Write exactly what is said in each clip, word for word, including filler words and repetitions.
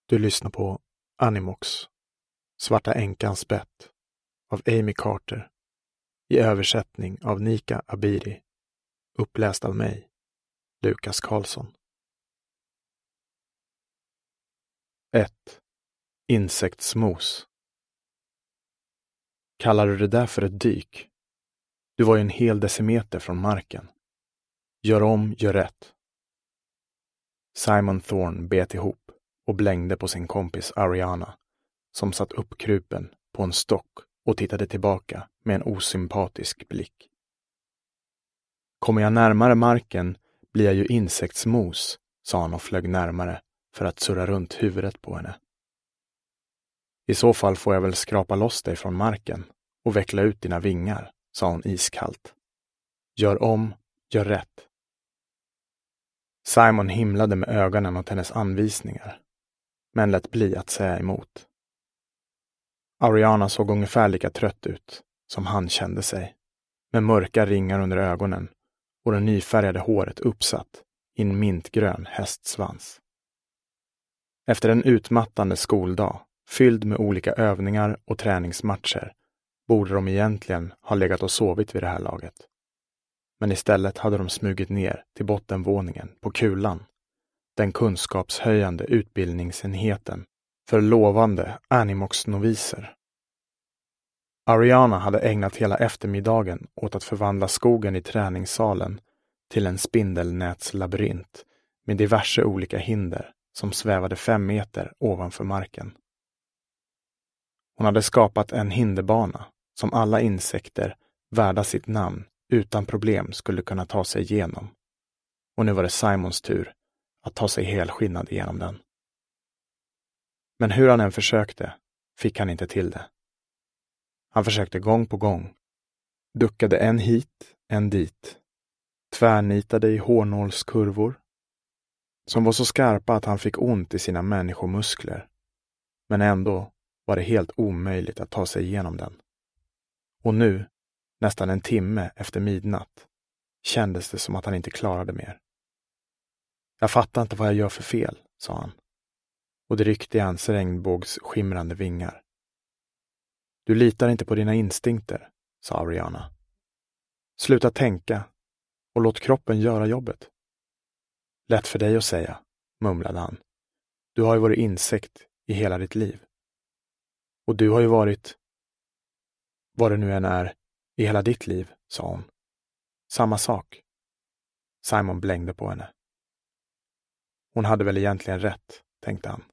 Du lyssnar på Animox, Svarta änkans bett av Amy Carter i översättning av Nika Abiri, uppläst av mig, Lukas Karlsson. ett. Insektsmos. Kallar du det där för ett dyk? Du var ju en hel decimeter från marken. Gör om, gör rätt. Simon Thorne bet ihop och blängde på sin kompis Ariana, som satt uppkrupen på en stock och tittade tillbaka med en osympatisk blick. Kommer jag närmare marken blir jag ju insektsmos, sa han och flög närmare för att surra runt huvudet på henne. I så fall får jag väl skrapa loss dig från marken och veckla ut dina vingar, sa hon iskallt. Gör om, gör rätt. Simon himlade med ögonen åt hennes anvisningar, men lät bli att säga emot. Ariana såg ungefär lika trött ut som han kände sig, med mörka ringar under ögonen och det nyfärgade håret uppsatt i en mintgrön hästsvans. Efter en utmattande skoldag, fylld med olika övningar och träningsmatcher, borde de egentligen ha legat och sovit vid det här laget. Men istället hade de smugit ner till bottenvåningen på Kulan, den kunskapshöjande utbildningsenheten för lovande Animox-noviser. Ariana hade ägnat hela eftermiddagen åt att förvandla skogen i träningssalen till en spindelnätslabyrint med diverse olika hinder som svävade fem meter ovanför marken. Hon hade skapat en hinderbana som alla insekter värda sitt namn utan problem skulle kunna ta sig igenom. Och nu var det Simons tur att ta sig helskinnad igenom den. Men hur han än försökte fick han inte till det. Han försökte gång på gång. Duckade en hit, en dit. Tvärnitade i hårnålskurvor som var så skarpa att han fick ont i sina människomuskler. Men ändå var det helt omöjligt att ta sig igenom den. Och nu, nästan en timme efter midnatt, kändes det som att han inte klarade mer. Jag fattar inte vad jag gör för fel, sa han. Och det ryckte i hans regnbågs skimrande vingar. Du litar inte på dina instinkter, sa Ariana. Sluta tänka och låt kroppen göra jobbet. Lätt för dig att säga, mumlade han. Du har ju varit insekt i hela ditt liv. Och du har ju varit, vad det nu än är, i hela ditt liv, sa hon. Samma sak. Simon blängde på henne. Hon hade väl egentligen rätt, tänkte han.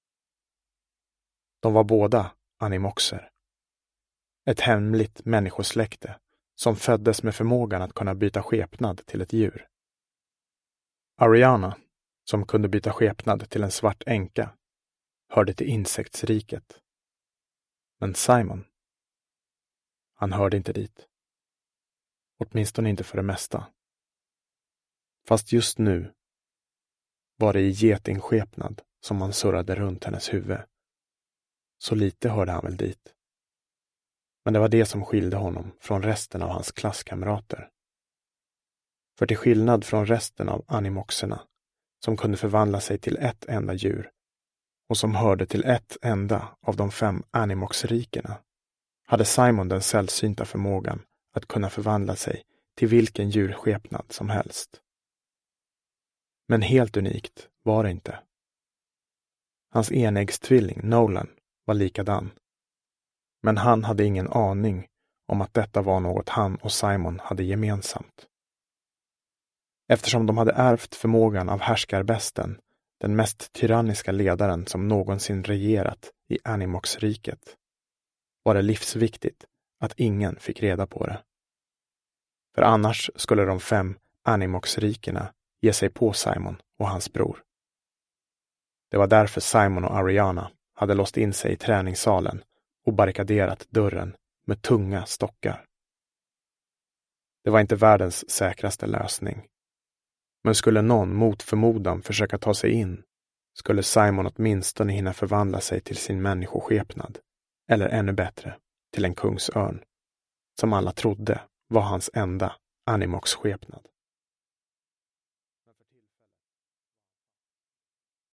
De var båda animoxer. Ett hemligt människosläkte som föddes med förmågan att kunna byta skepnad till ett djur. Ariana, som kunde byta skepnad till en svart änka, hörde till insektsriket. Men Simon, han hörde inte dit. Åtminstone inte för det mesta. Fast just nu var det i getingskepnad som man surrade runt hennes huvud. Så lite hörde han väl dit. Men det var det som skilde honom från resten av hans klasskamrater. För till skillnad från resten av animoxerna, som kunde förvandla sig till ett enda djur och som hörde till ett enda av de fem animoxrikena, hade Simon den sällsynta förmågan att kunna förvandla sig till vilken djurskepnad som helst. Men helt unikt var det inte. Hans enäggstvilling Nolan var likadan. Men han hade ingen aning om att detta var något han och Simon hade gemensamt. Eftersom de hade ärvt förmågan av härskarbästen, den mest tyranniska ledaren som någonsin regerat i Animox-riket, var det livsviktigt att ingen fick reda på det. För annars skulle de fem Animox-rikena ge sig på Simon och hans bror. Det var därför Simon och Ariana hade låst in sig i träningssalen och barrikaderat dörren med tunga stockar. Det var inte världens säkraste lösning. Men skulle någon mot förmodan försöka ta sig in, skulle Simon åtminstone hinna förvandla sig till sin människoskepnad, eller ännu bättre, till en kungsörn, som alla trodde var hans enda Animox-skepnad.